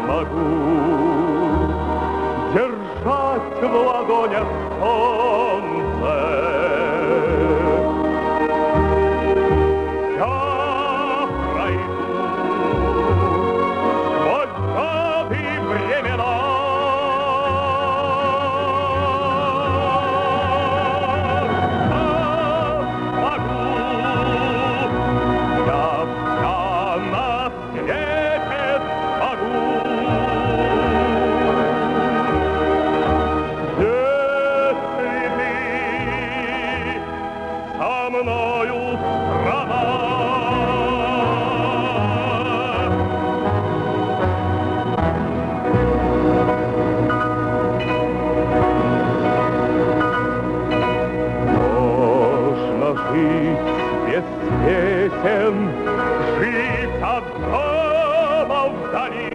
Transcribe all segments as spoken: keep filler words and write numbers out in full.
смогу держать в ладонях солнце. Я пройду сквозь годы времена. Жить от дома вдали,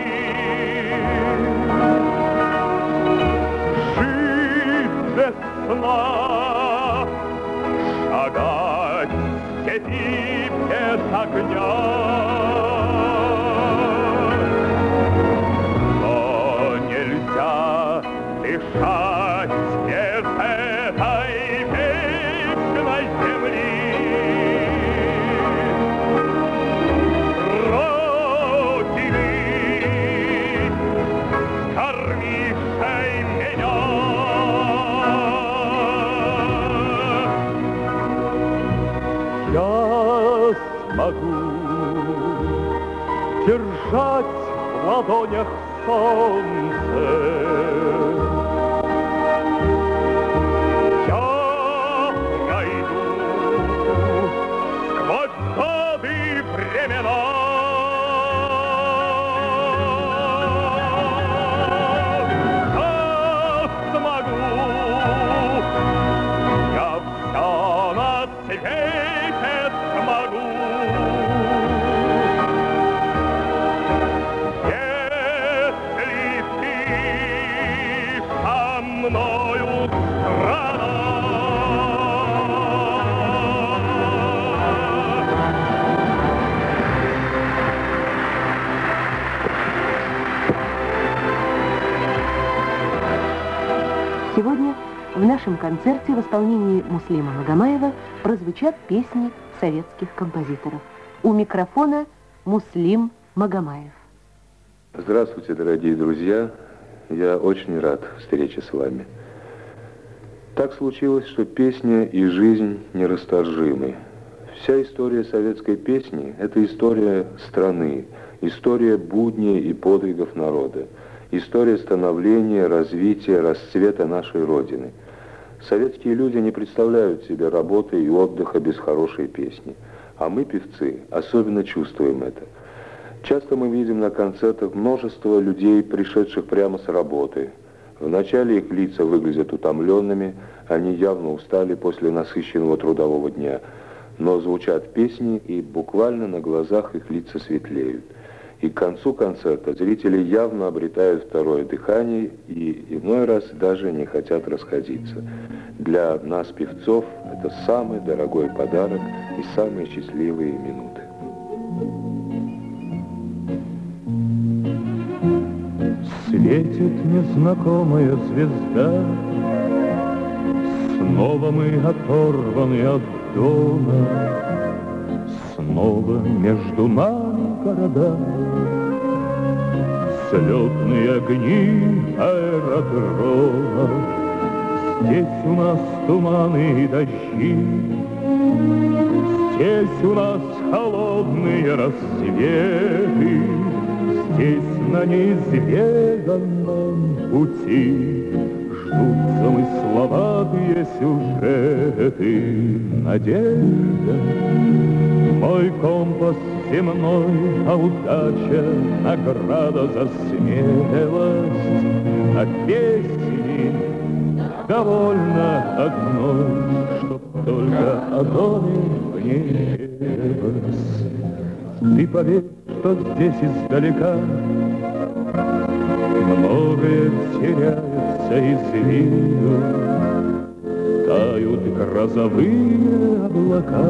жить без сна, шагать в степи без огня. Но нельзя дышать без этой вечной земли. Могу держать в ладонях солнце. Я пройду сквозь годы времена. Я смогу, я все на свете смогу. Мною страна. Сегодня в нашем концерте в исполнении Муслима Магомаева прозвучат песни советских композиторов. У микрофона Муслим Магомаев. Здравствуйте, дорогие друзья. Я очень рад встрече с вами. Так случилось, что песня и жизнь нерасторжимы. Вся история советской песни – это история страны, история будней и подвигов народа, история становления, развития, расцвета нашей Родины. Советские люди не представляют себе работы и отдыха без хорошей песни. А мы, певцы, особенно чувствуем это. Часто мы видим на концертах множество людей, пришедших прямо с работы. Вначале их лица выглядят утомленными, они явно устали после насыщенного трудового дня. Но звучат песни, и буквально на глазах их лица светлеют. И к концу концерта зрители явно обретают второе дыхание и иной раз даже не хотят расходиться. Для нас, певцов, это самый дорогой подарок и самые счастливые минуты. Светит незнакомая звезда, снова мы оторваны от дома, снова между нами города, слетные огни аэродрома. Здесь у нас туманы и дожди, здесь у нас холодные рассветы, здесь на неизведанном пути ждут замысловатые сюжеты. Надежда, мой компас земной, а удача — награда за смелость. А песни довольно одной, чтоб только о доме в ней пелось. Ты поверь, что здесь издалека многое теряется из виду, тают грозовые облака,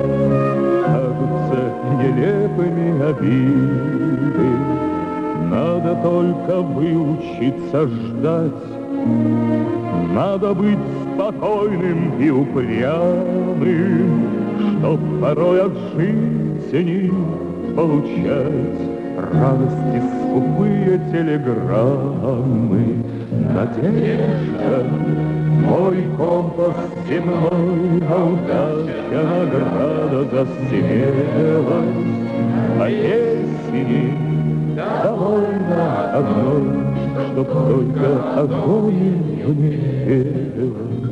кажутся нелепыми обиды. На только выучиться ждать. Надо быть спокойным и упрямым, чтоб порой от жизни получать радости скупые телеграммы. Надежда, мой компас земной, а удача награда за смелость. А песни довольно одной, чтоб только огонь в ней пелось.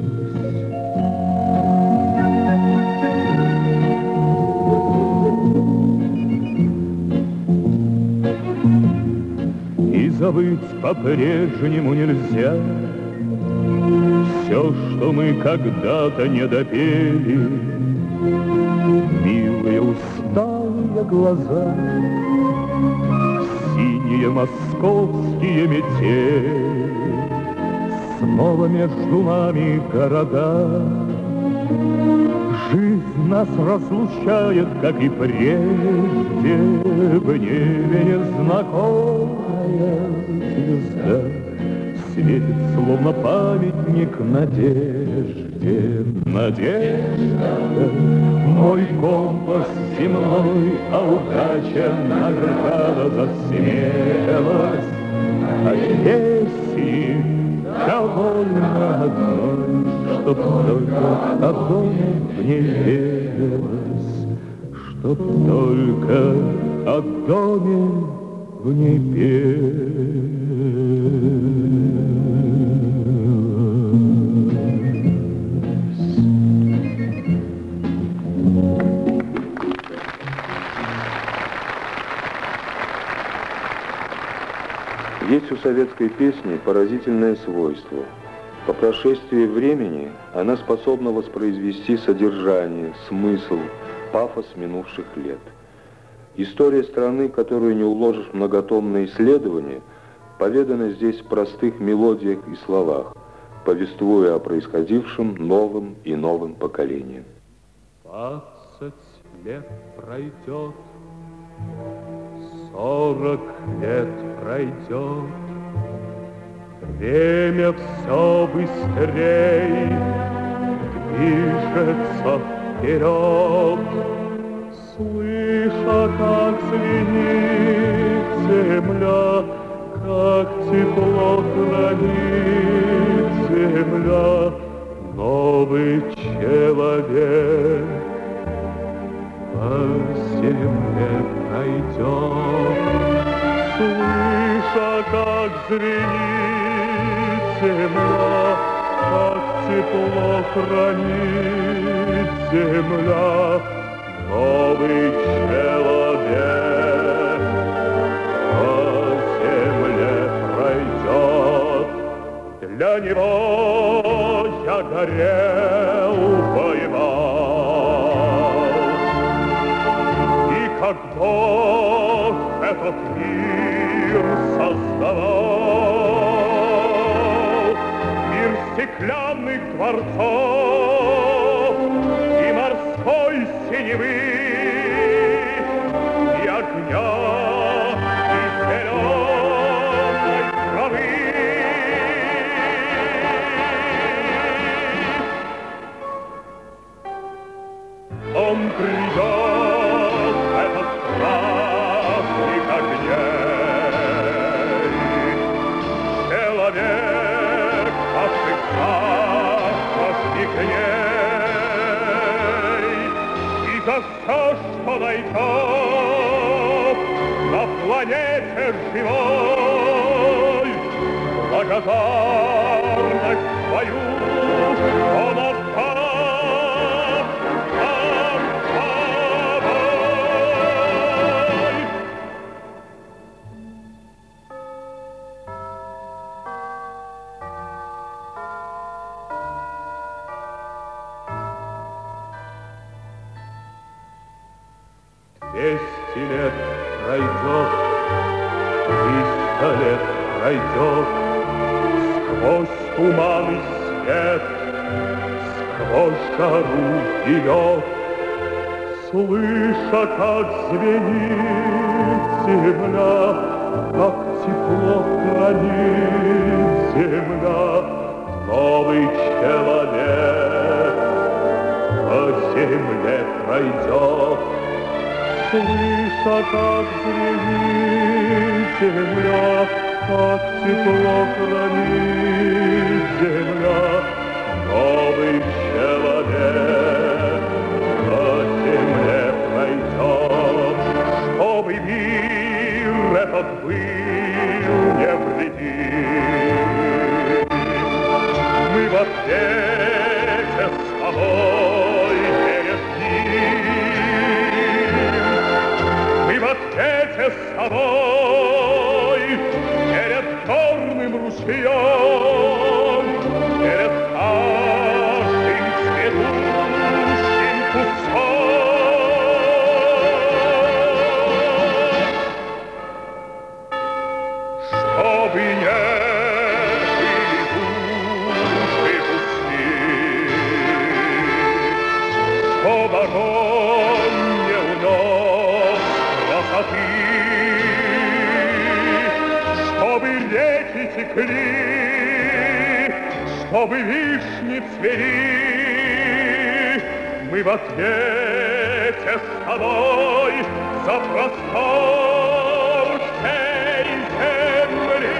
И забыть по-прежнему нельзя все, что мы когда-то не допели. Милые усталые глаза, синие московские метели, снова между нами города. Жизнь нас разлучает, как и прежде, в небе незнакомая звезда светит, словно памятник надежде. Надежда, мой компас земной, а удача награда за смелость. А песни довольно одной, чтоб только огонь в ней пелось, чтоб только о доме в ней пелось. Есть у советской песни поразительное свойство. По прошествии времени она способна воспроизвести содержание, смысл, пафос минувших лет. История страны, которую не уложишь в многотомное исследование, поведана здесь в простых мелодиях и словах, повествуя о происходившем новым и новым поколениям. Двадцать лет пройдет, сорок лет пройдет, время все быстрей движется вперед. Слыша, как звенит земля, как тепло хранит земля, новый человек по земле пройдет. Слыша, как звенит земля, как тепло хранит земля, новый человек по земле пройдет. Для него я горел, воевал, и как Бог этот мир создавал, мир стеклянных дворцов и морской синевы, и огня, и зеленой травы. Он придет, этот праздник огней, человек осыпавший к ней, и за все, что найдет на планете живой, благодарность свою он отдаст. Двести лет пройдет, триста лет пройдет, сквозь туман и свет, сквозь жару и лед, слыша, как звенит земля, как тепло хранит земля, новый человек по земле пройдет, слыша, как звенит земля, как тепло хранит земля, новый человек по земле пройдет, чтобы мир этот был невредим. Мы в ответе с тобой перед ним, мы в ответе с тобой перед горным ручьем, перед каждым цветущим кустом. Чтобы не были души пусты, чтоб огонь не унес красоты, чтобы реки текли, чтобы вишни цвели, мы в ответе с тобой за простор всей земли.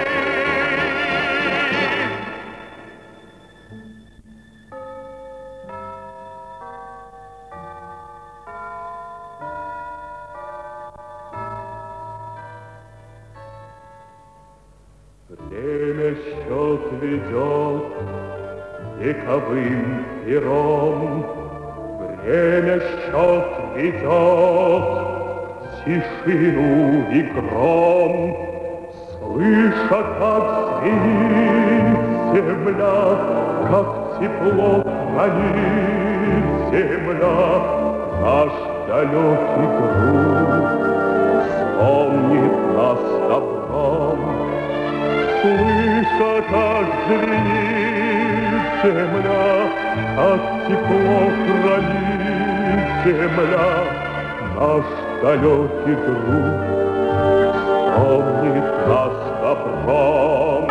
Время счет ведет вековым пером, время счет ведет тишину и гром, слыша, как звенит земля, как тепло хранит земля, наш далекий друг вспомнит нас добром. Слыша, как звенит земля, как тепло хранит земля, наш далекий друг вспомнит нас добром.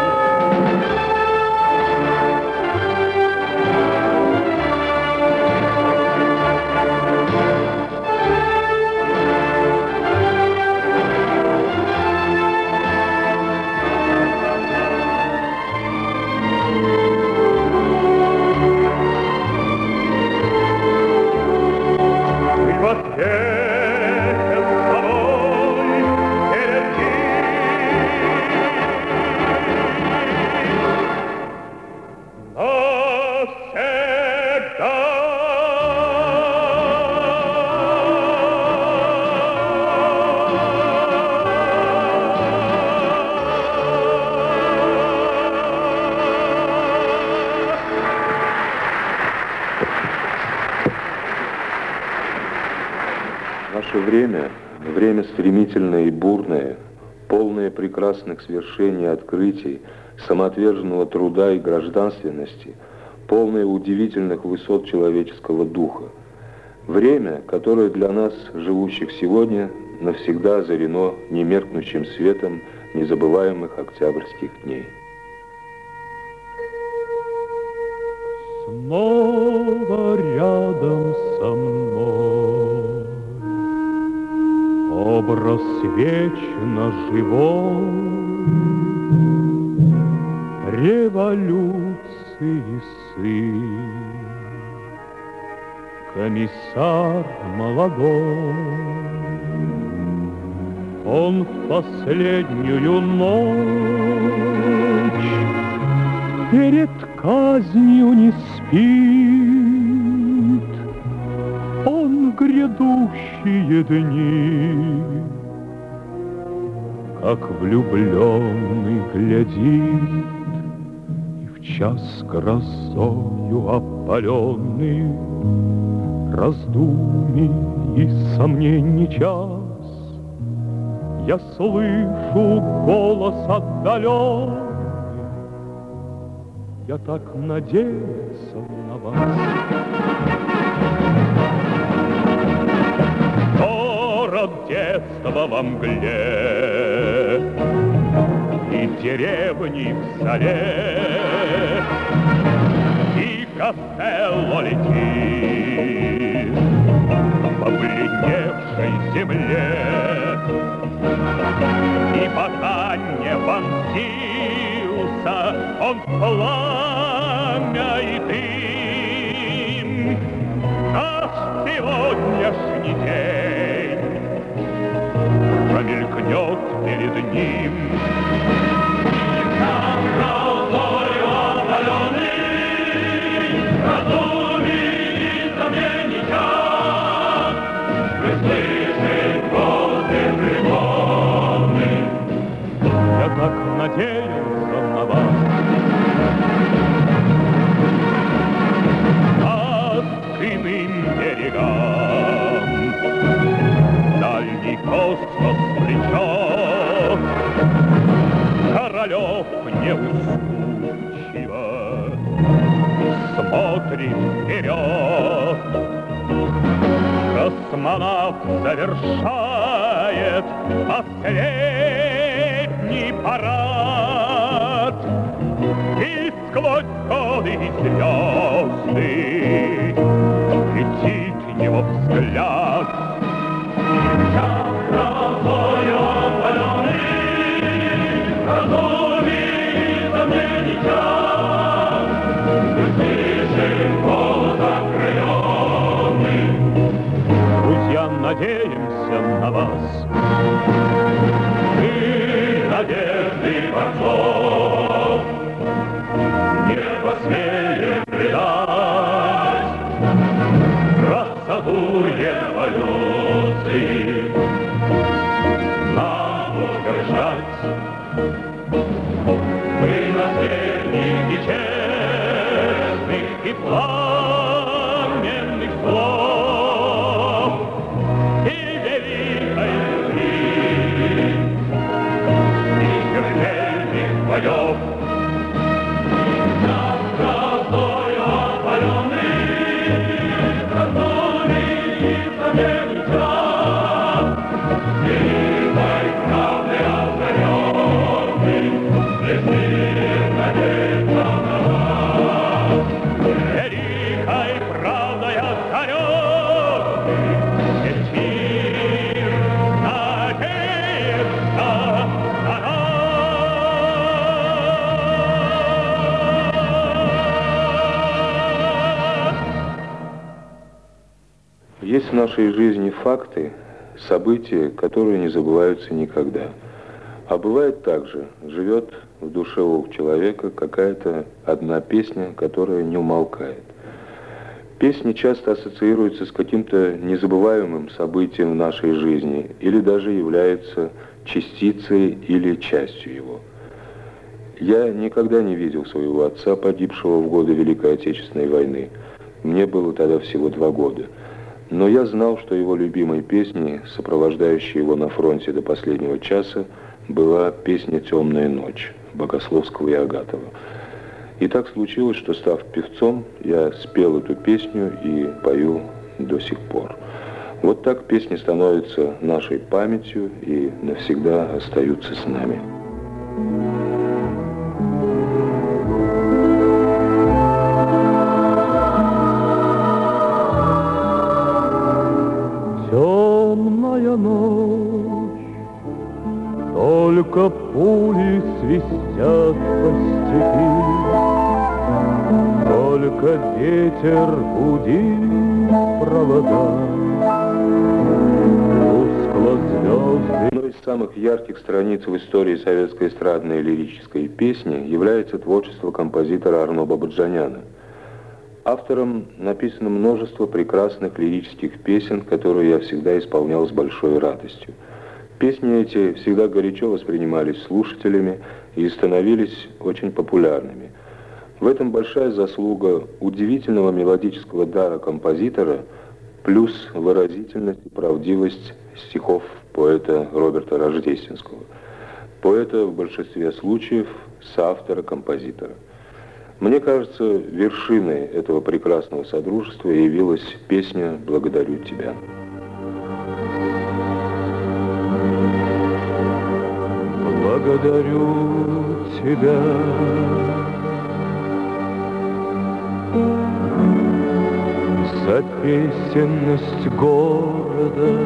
Наше время, время стремительное и бурное, полное прекрасных свершений и открытий, самоотверженного труда и гражданственности, полное удивительных высот человеческого духа. Время, которое для нас, живущих сегодня, навсегда озарено немеркнущим светом незабываемых октябрьских дней. Снова рядом со мной образ вечно живой революции сын, комиссар молодой. Он в последнюю ночь перед казнью не спит, он грядущие дни, как влюбленный глядит, и в час грозою опаленный раздумий и сомнений час. Я слышу голос отдаленный, я так надеялся на вас. Город детства во мгле, и деревни в соле, и Костелло летит по бледневшей земле. И пока не вонзился он в пламя и дым, наш сегодняшний день промелькнет перед ним. Я так надеялся на вас. Над иным берегам дальний космос плечет, Королев неуступчиво смотрит вперед. Космонавт завершает последний парад, и сквозь годы и звезды летит его взгляд. Красою опаленный, разуми сомнений час, слышим голос окрыленный. Друзья, надеемся на вас. Мы надежды борцов не посмеем предать красоту революции нам утверждать. Мы наследники честных и пламенных слов и великой любви, и смертельных боев. Над красою опаленный, разумный и сомнений час, великой правды озаренный, блестит надежда на вас. Великой правдой озаренный, весь мир надеется на нас. Есть в нашей жизни факты, события, которые не забываются никогда. А бывает также, живет в душе у человека какая-то одна песня, которая не умолкает. Песни часто ассоциируются с каким-то незабываемым событием в нашей жизни или даже являются частицей или частью его. Я никогда не видел своего отца, погибшего в годы Великой Отечественной войны. Мне было тогда всего два года. Но я знал, что его любимой песней, сопровождающей его на фронте до последнего часа, была песня «Темная ночь» Богословского и Агатова. И так случилось, что, став певцом, я спел эту песню и пою до сих пор. Вот так песни становятся нашей памятью и навсегда остаются с нами. Темная ночь, только пули свистят по степи, только ветер гудит провода, тускло звезды. Одной из самых ярких страниц в истории советской эстрадной лирической песни является творчество композитора Арно Бабаджаняна. Автором написано множество прекрасных лирических песен, которые я всегда исполнял с большой радостью. Песни эти всегда горячо воспринимались слушателями и становились очень популярными. В этом большая заслуга удивительного мелодического дара композитора плюс выразительность и правдивость стихов поэта Роберта Рождественского. Поэта в большинстве случаев соавтора-композитора. Мне кажется, вершиной этого прекрасного содружества явилась песня «Благодарю тебя». благодарю тебя. За песенность города.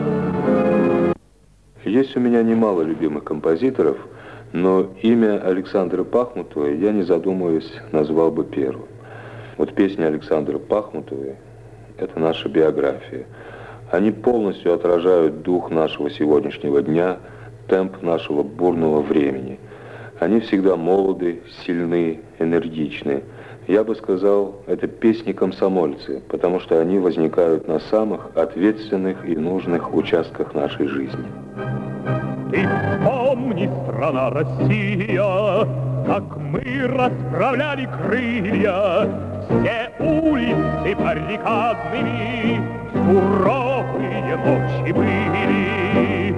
Есть у меня немало любимых композиторов, но имя Александры Пахмутовой я, не задумываясь, назвал бы первым. Вот песни Александры Пахмутовой – это наша биография. Они полностью отражают дух нашего сегодняшнего дня, темп нашего бурного времени. Они всегда молоды, сильны, энергичны. Я бы сказал, это песни-комсомольцы, потому что они возникают на самых ответственных и нужных участках нашей жизни. Ты помни, страна Россия, как мы расправляли крылья, все улицы баррикадными суровые ночи были.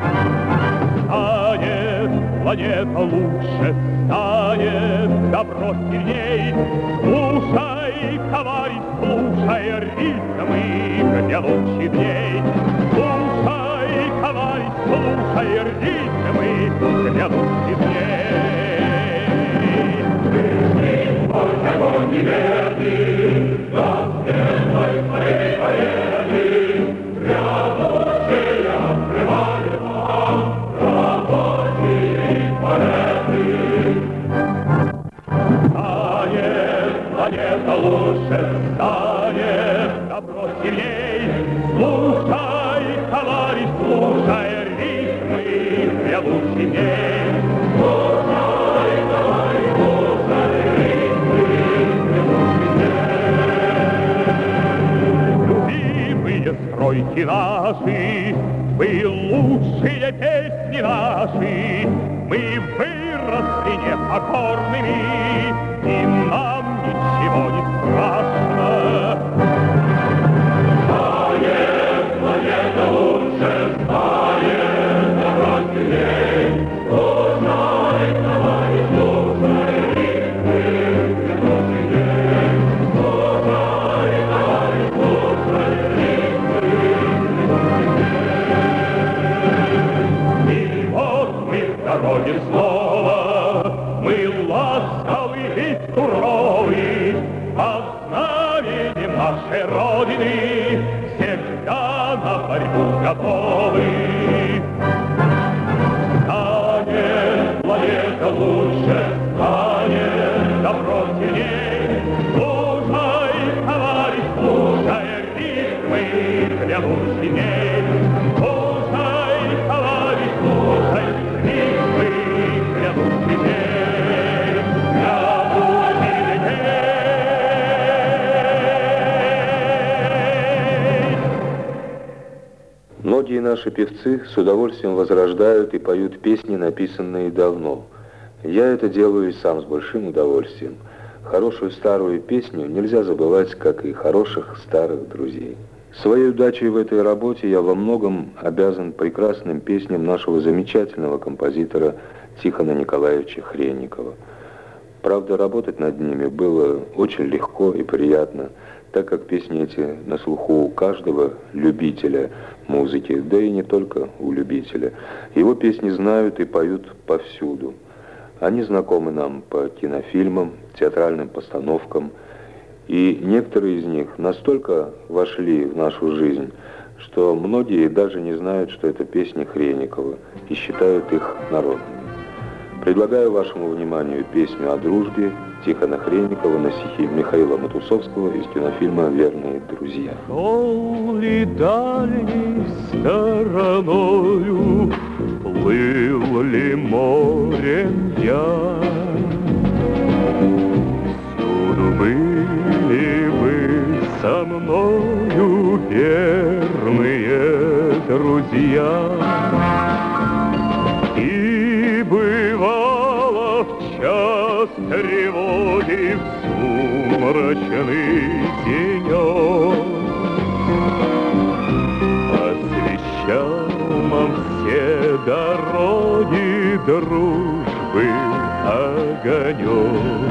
Станет планета лучше, станет добро сильней. Слушай, товарищ, слушай ритмы грядущих дней. Слушай, товарищ, слушай ритмы грядущих дней. Ты мой огонь неверный, до стенной своей победы, грядущие открывает вам рабочие поэты. Станет планета лучше, станет добро сильней. Слушай, товарищ, слушай ритмы грядущих дней. Слушай, товарищ, слушай ритмы грядущих дней. Любимые стройки наши, вы лучшие песни наши, мы выросли непокорными, и нам ничего не страшно. Станет планета лучше, станет добро сильней. Слушай, товарищ, слушай ритмы грядущих дней. Слушай, товарищ, слушай ритмы грядущих дней. И вот мы в дороге снова, мы ласковы и суровы, под знаменем нашей Родины всегда на борьбу готовы. Станет планета лучше, станет добро сильней. Слушай, товарищ, слушай ритмы грядущих дней. Слушай, товарищ, слушай ритмы грядущих дней. Многие наши певцы с удовольствием возрождают и поют песни, написанные давно. Я это делаю и сам с большим удовольствием. Хорошую старую песню нельзя забывать, как и хороших старых друзей. Своей удачей в этой работе я во многом обязан прекрасным песням нашего замечательного композитора Тихона Николаевича Хренникова. Правда, работать над ними было очень легко и приятно, так как песни эти на слуху у каждого любителя музыки, да и не только у любителя. Его песни знают и поют повсюду. Они знакомы нам по кинофильмам, театральным постановкам, и некоторые из них настолько вошли в нашу жизнь, что многие даже не знают, что это песни Хренникова, и считают их народными. Предлагаю вашему вниманию песню о дружбе Тихона Хренникова на стихи Михаила Матусовского из кинофильма «Верные друзья». Шел ли дальней стороною, плыл ли морем я, всюду были вы со мною верные друзья. И бывало в час тревоги, в сумрачный денек, освещал нам все дороги дружбы огонек.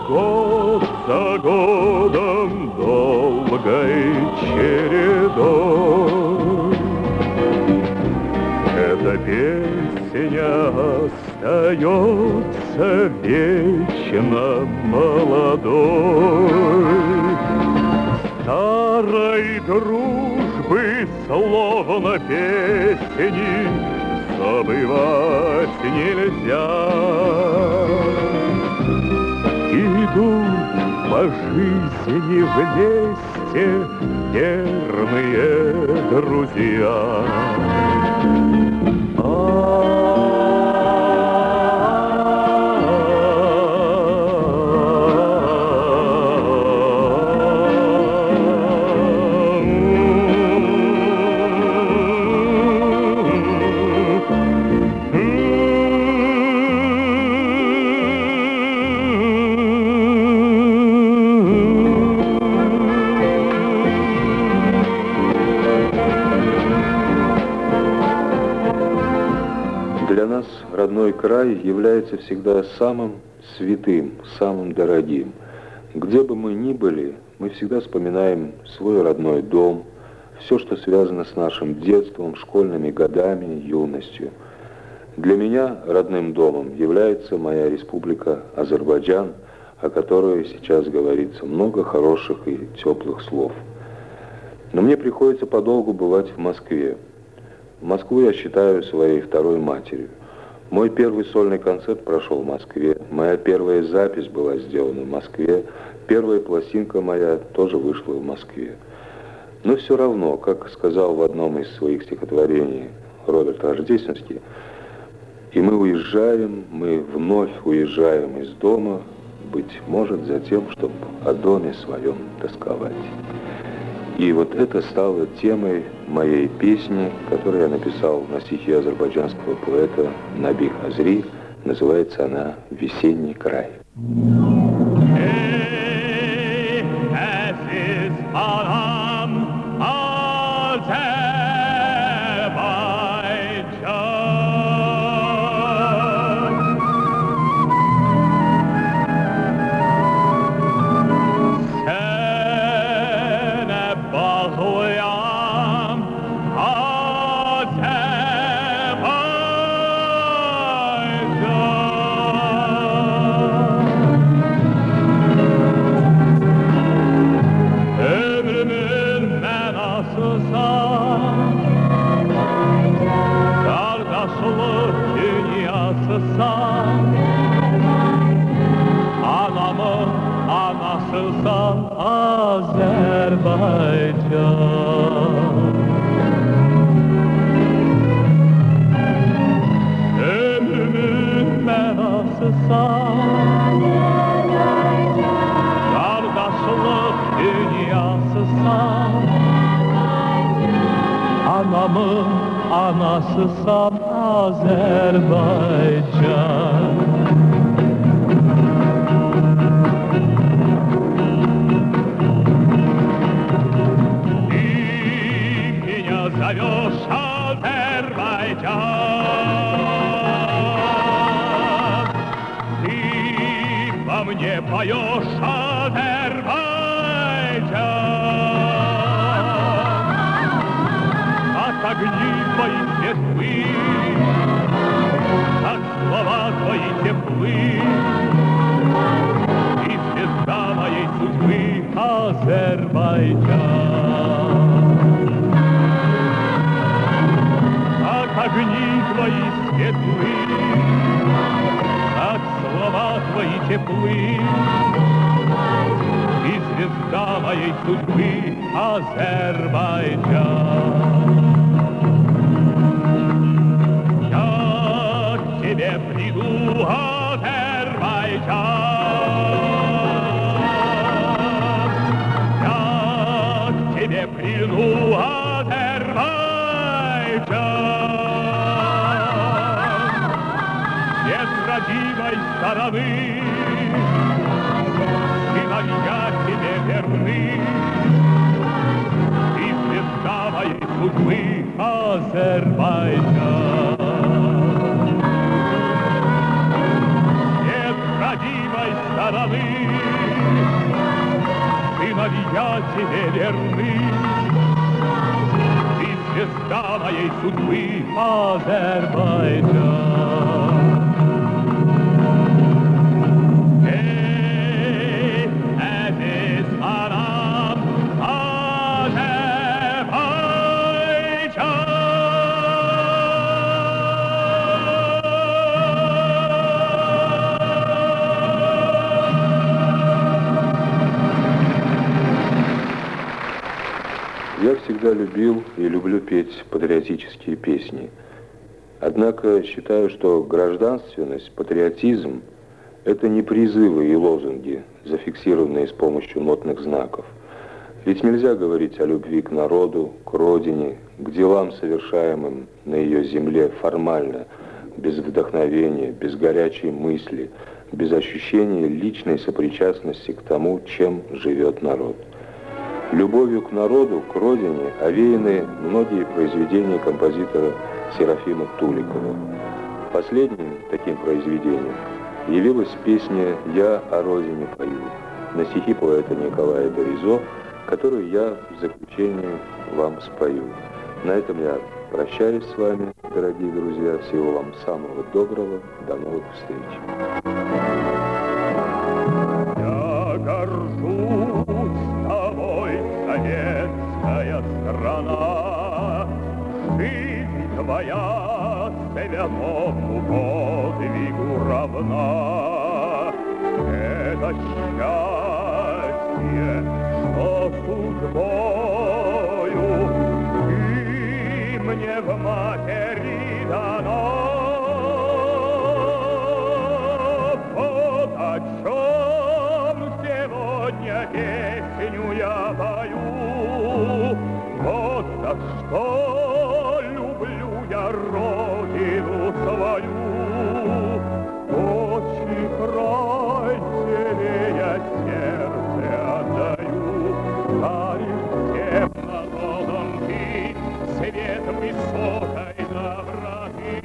год за годом долгой чередой. Эта песня остается вечно молодой. Старой дружбы словно песни забывать нельзя. Идут по жизни вместе верные друзья. Для нас родной край является всегда самым святым, самым дорогим. Где бы мы ни были, мы всегда вспоминаем свой родной дом, все, что связано с нашим детством, школьными годами, юностью. Для меня родным домом является моя республика Азербайджан, о которой сейчас говорится много хороших и теплых слов. Но мне приходится подолгу бывать в Москве. Москву я считаю своей второй матерью. Мой первый сольный концерт прошел в Москве. Моя первая запись была сделана в Москве. Первая пластинка моя тоже вышла в Москве. Но все равно, как сказал в одном из своих стихотворений Роберт Рождественский, и мы уезжаем, мы вновь уезжаем из дома, быть может, за тем, чтобы о доме своем тосковать. И вот это стало темой моей песни, которую я написал на стихи азербайджанского поэта Наби Хазри. Называется она «Весенний край». Anamın anasısan Azerbaycan. Ömrümün menasısan kardeşlik dünyasısan. Anamın anasısan Azerbaycan. Зовешь Азербайджан, ты во мне поешь Азербайджан, как огни твои светлы, как слова твои теплы, и звезда моей судьбы Азербайджан. Огни твои светлы, как слова твои теплы, и звезда моей судьбы Азербайджан. Я к тебе приду, Азербайджан, я к тебе приду, Азербайджан. Родимой стороны, сыновья тебе верны, и звезда моей судьбы Азербайджан. Нет родимой стороны, сыновья тебе верны. Ты звезда моей судьбы, Азербайджан. Я всегда любил и люблю петь патриотические песни. Однако считаю, что гражданственность, патриотизм – это не призывы и лозунги, зафиксированные с помощью нотных знаков. Ведь нельзя говорить о любви к народу, к родине, к делам, совершаемым на ее земле формально, без вдохновения, без горячей мысли, без ощущения личной сопричастности к тому, чем живет народ. Любовью к народу, к родине овеяны многие произведения композитора Серафима Туликова. Последним таким произведением явилась песня «Я о родине пою» на стихи поэта Николая Доризо, которую я в заключение вам спою. На этом я прощаюсь с вами, дорогие друзья. Всего вам самого доброго. До новых встреч. Я горжусь тобой, советская страна. Жизнь твоя святому подвигу равна. Это счастье, что судьбою ты мне в матери дано. Вот о чем сегодня песню я пою. Вот за что люблю я родину свою. Отчий край тебе я сердце отдаю. Даришь всем народам ты свет высокой доброты.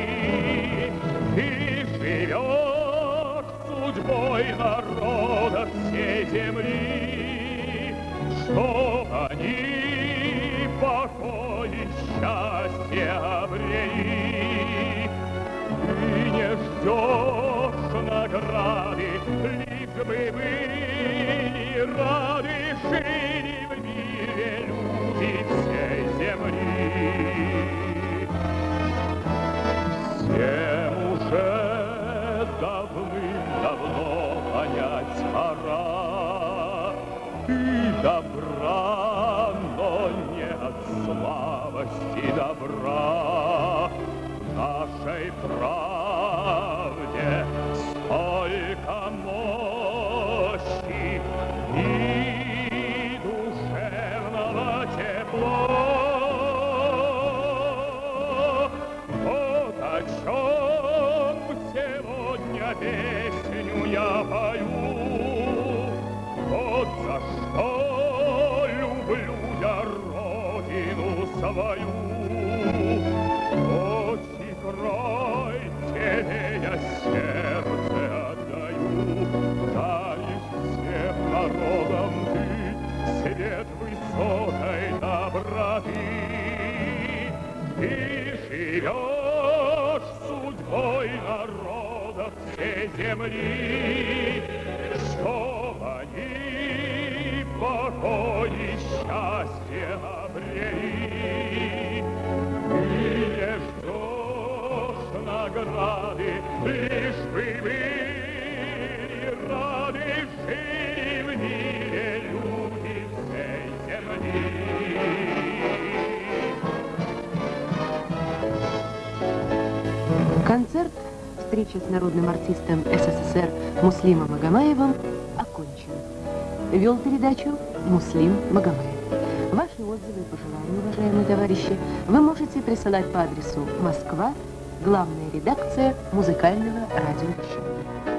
Ты живешь судьбой народа всей земли, чтоб они покой и счастье обрели. Ты не ждешь награды, лишь бы были рады, жили в мире люди всей земли. Всем уже давным-давно понять пора. Ты добра, но не от слабости добра. В нашей правде столько мощи и душевного тепла. Вот о чем сегодня песню я пою. Вот за что люблю я родину свою. Отчий край тебе я сердце отдаю. Даришь всем народам ты свет высокой доброты. Ты живешь судьбой народов всей земли, чтоб они покой и счастье обрели. Ты не ждешь награды, лишь бы были рады, жили в мире люди всей земли. Концерт, встреча с народным артистом СССР Муслимом Магомаевым окончен. Вел передачу Муслим Магомаев. Ваши отзывы и пожелания, уважаемые товарищи, вы можете присылать по адресу Москва, главная редакция музыкального радиовещания.